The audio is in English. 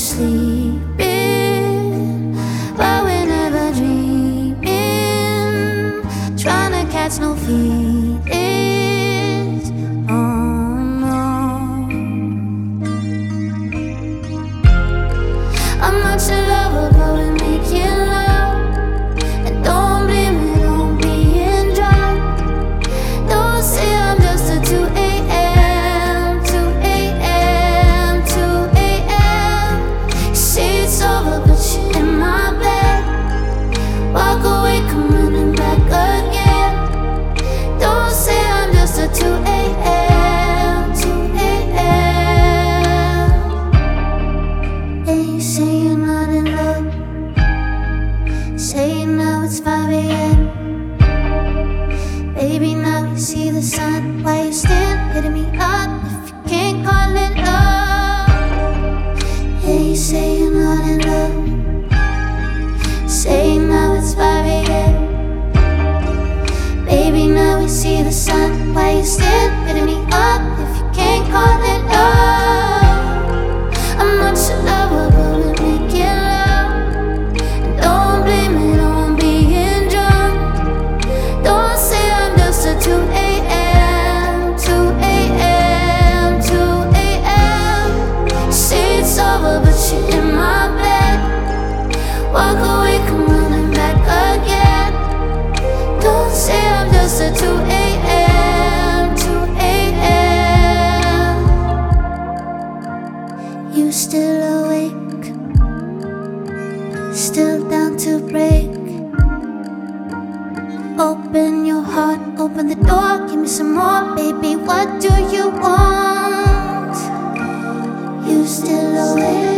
sleeping, but we're never dreaming, trying to catch no feelings. Oh no, I'm not your lover, but we're making love. And don't blame me, don't being drunk. Don't say I'm just a 2 a.m., 2 a.m., 2 a.m. Say it's over, but you're in my bed. Walk away, come running back again. Don't say I'm just a 2 a.m., 2 a.m. And you say you're not in love. Say now it's 5 a.m. Baby, now you see the sun. Why you still hitting me up if you can't call it love? Yeah, you say you're not in love. Say now it's 5 a.m. Baby, now we see the sun. Why you still hitting me up if you can't call it love? I'm not your lover, but we're making love. And don't blame me, don't being drunk. Don't say I'm just a 2 a.m., 2 a.m., 2 a.m. Say it's over, but you're in my bed. Walk away, come running back again. Don't say I'm just a 2 a.m., 2 a.m. You still awake, still down to break. Open your heart, open the door, give me some more, baby. What do you want? You still awake?